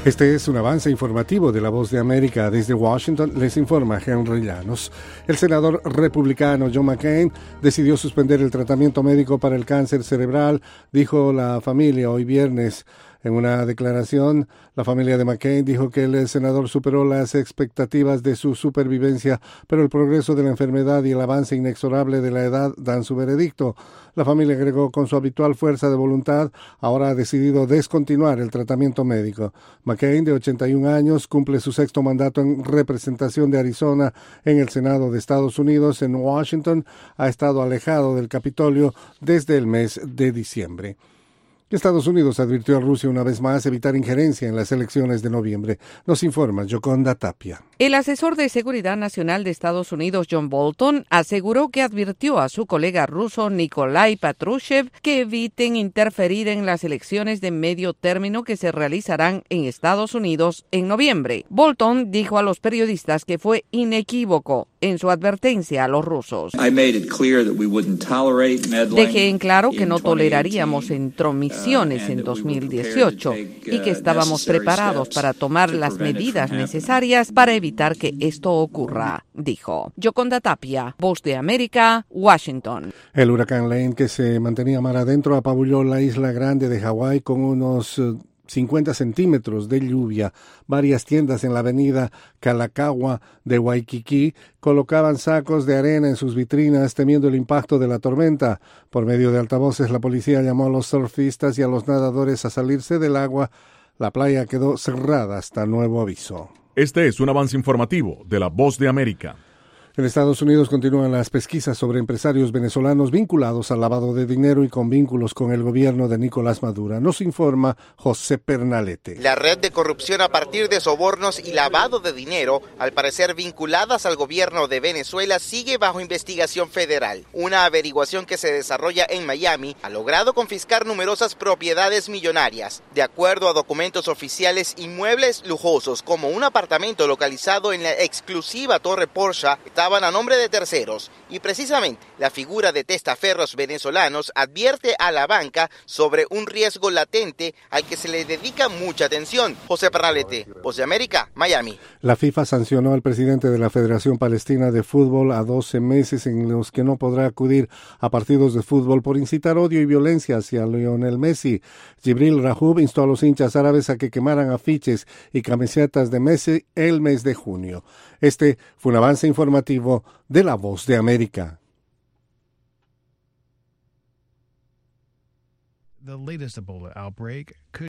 Este es un avance informativo de La Voz de América. Desde Washington les informa Henry Llanos. El senador republicano John McCain decidió suspender el tratamiento médico para el cáncer cerebral, dijo la familia hoy viernes. En una declaración, la familia de McCain dijo que el senador superó las expectativas de su supervivencia, pero el progreso de la enfermedad y el avance inexorable de la edad dan su veredicto. La familia agregó: con su habitual fuerza de voluntad, ahora ha decidido descontinuar el tratamiento médico. McCain, de 81 años, cumple su sexto mandato en representación de Arizona en el Senado de Estados Unidos. En Washington ha estado alejado del Capitolio desde el mes de diciembre. Estados Unidos advirtió a Rusia una vez más evitar injerencia en las elecciones de noviembre. Nos informa Yoconda Tapia. El asesor de Seguridad Nacional de Estados Unidos, John Bolton, aseguró que advirtió a su colega ruso Nikolai Patrushev que eviten interferir en las elecciones de medio término que se realizarán en Estados Unidos en noviembre. Bolton dijo a los periodistas que fue inequívoco en su advertencia a los rusos. Dejé en claro que no toleraríamos intromisiones en 2018 y que estábamos preparados para tomar las medidas necesarias para evitar que esto ocurra, dijo. Yoconda Tapia, Voz de América, Washington. El huracán Lane, que se mantenía mar adentro, apabulló la isla grande de Hawái con unos 50 centímetros de lluvia. Varias tiendas en la avenida Kalakaua de Waikiki colocaban sacos de arena en sus vitrinas temiendo el impacto de la tormenta. Por medio de altavoces, la policía llamó a los surfistas y a los nadadores a salirse del agua. La playa quedó cerrada hasta nuevo aviso. Este es un avance informativo de La Voz de América. En Estados Unidos continúan las pesquisas sobre empresarios venezolanos vinculados al lavado de dinero y con vínculos con el gobierno de Nicolás Maduro. Nos informa José Pernalete. La red de corrupción a partir de sobornos y lavado de dinero, al parecer vinculadas al gobierno de Venezuela, sigue bajo investigación federal. Una averiguación que se desarrolla en Miami ha logrado confiscar numerosas propiedades millonarias. De acuerdo a documentos oficiales, inmuebles lujosos como un apartamento localizado en la exclusiva Torre Porsche estaban a nombre de terceros, y precisamente la figura de testaferros venezolanos advierte a la banca sobre un riesgo latente al que se le dedica mucha atención. José Pernalete, Voz de América, Miami. La FIFA sancionó al presidente de la Federación Palestina de Fútbol a 12 meses en los que no podrá acudir a partidos de fútbol por incitar odio y violencia hacia Lionel Messi. Jibril Rajoub instó a los hinchas árabes a que quemaran afiches y camisetas de Messi el mes de junio. Este fue un avance informativo de La Voz de América. The latest Ebola outbreak could